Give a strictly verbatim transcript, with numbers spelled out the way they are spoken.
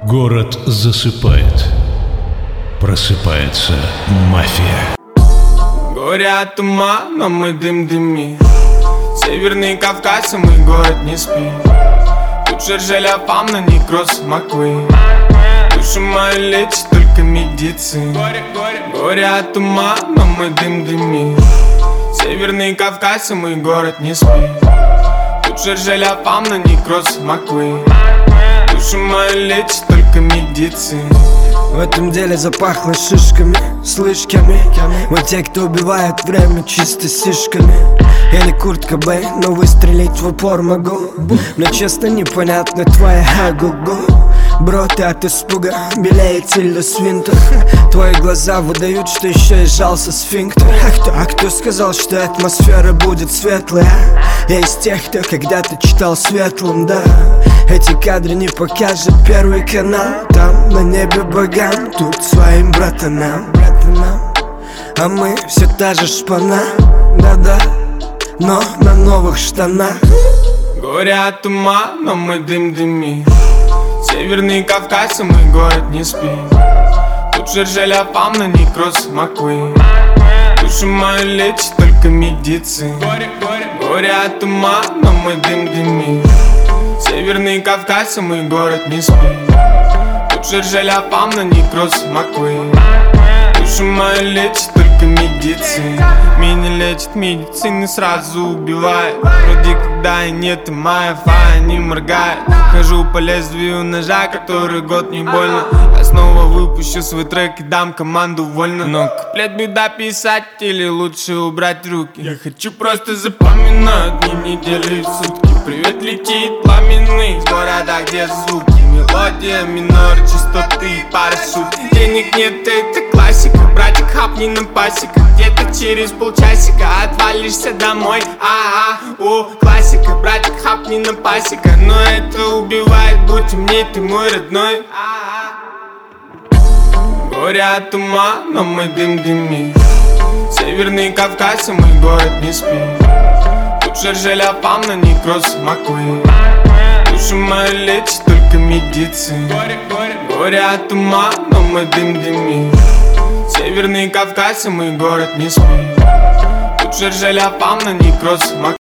Город засыпает. Просыпается мафия. Горе от ума, но мы дым дыми. Северный Кавказ, и мой город не спит. Тут Жержеля, Фамна, Некроз, Маквей. Душу мою лечит только медицина. Горе, горе, горе от ума, но мы дым дыми. Северный Кавказ, и мой город не спит. Тут Жержеля, Фамна, Некроз, Маквей. Душу мою лечит только медицина. В этом деле запахло шишками, слышками. Мы те, кто убивает время чисто сишками. Я не Курт Кобейн, но выстрелить в упор могу. Мне честно непонятно твоя агугу. Бро, ты от испуга белеет Тильда Свинтер. Твои глаза выдают, что еще и сжался сфинктер. А кто, а кто сказал, что атмосфера будет светлая? Я из тех, кто когда-то читал светлым, да. Эти кадры не покажет Первый канал. Там на небе богам, тут своим братанам, братанам. А мы все та же шпана, да-да, но на новых штанах. Горе от ума, но мы дым дыми. Северный Кавказ, и мой город не спит. Тут Жержеля, Фамна, Некроз, Маквей. Душу мою лечит только медицина. Горе, горе, горе от ума, но мы дым дыми. Северный Кавказ, и мой город не спит. Тут Жержеля, Фамна, Некроз, Маквей. Душу мою лечит только медицина. Меня лечит медицина, сразу убивает. Вроде когда и нет, и моя фая не моргает. Хожу по лезвию ножа, который год не больно. Я снова выпущу свой трек и дам команду вольно. Но куплет беда писать или лучше убрать руки. Я хочу просто запоминать дни, недели и сутки. Привет летит пламенный с города, где звуки. Мелодия, минор, частоты, парашют. Денег нет, это классика. Братик, хапни на пасека. Где-то через полчасика отвалишься домой. А-а, о, классика. Братик, хапни на пасека. Но это убивает, будь умней, ты мой родной. А-а. Горе от ума, но мы дым дыми. Северный Кавказ, и мой город не спит. Тут Жержеля, Фамна, Некроз, Маквей. Душу мою лечит только медицина. Горе, горе, горе от ума, но мы дым дыми. Северный Кавказ, и мой город не спит. Тут Жержеля, Фамна, Некроз, Маквей.